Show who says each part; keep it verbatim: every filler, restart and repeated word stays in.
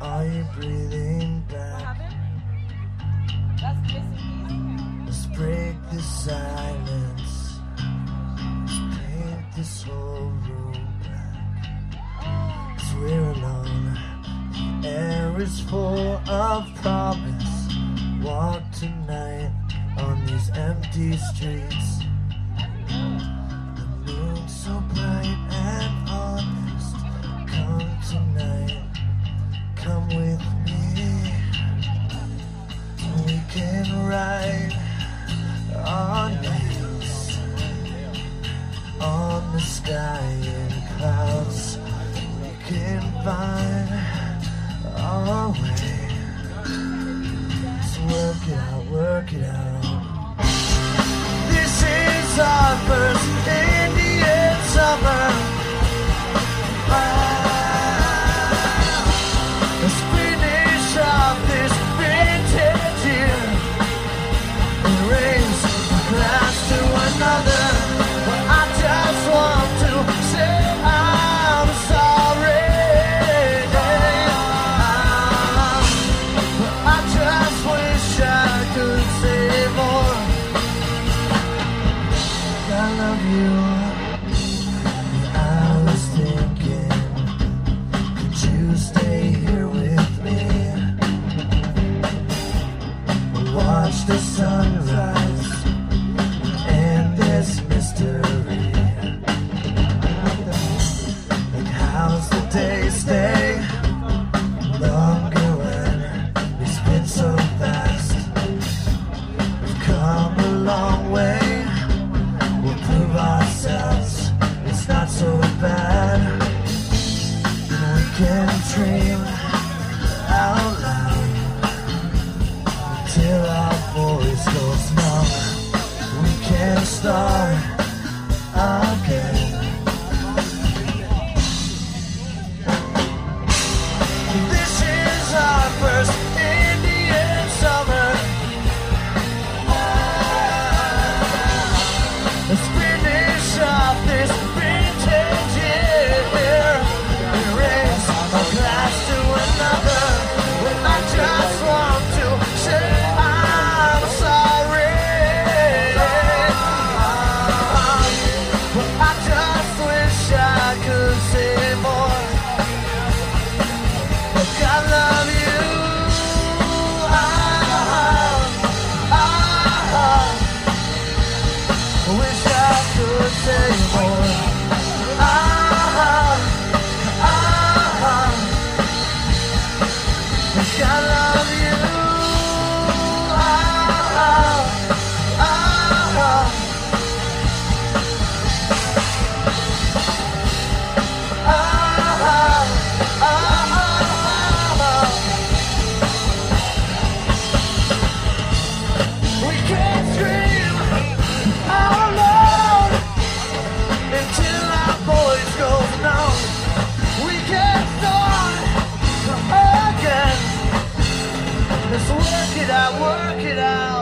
Speaker 1: Are you breathing back? Let's break the silence. Let's paint this whole room black. 'Cause we're alone. The air is full of promise. Walk tonight on these empty streets. The moon's so bright and honest. Come tonight, come with me. We can ride our names on the sky in clouds. We can find our way. Let's work it out, work it out. This is our first Indian summer. Ah, let's finish off this vintage year and raise a glass to another. But I just want to say I'm sorry. Ah, but I just wish I could say more. I love you. I was thinking, could you stay here with me? Watch the sunrise and this mystery. Like how's the day stay longer when we spin so fast? We've come a long way. We'll prove ourselves. It's not so bad. We can dream out loud till our voice goes numb. We can start again. This is our first Indian summer. Let's finish off this vintage year and raise a glass to another. I just want to say I'm sorry. But I just wish I could say more. Like I love you. Ah, ah, wish I could say more. Ah, ah, wish I love you. Ah, ah, ah, ah. We can't dream out loud until our voice goes numb. We can't start again. Let's work it out, work it out.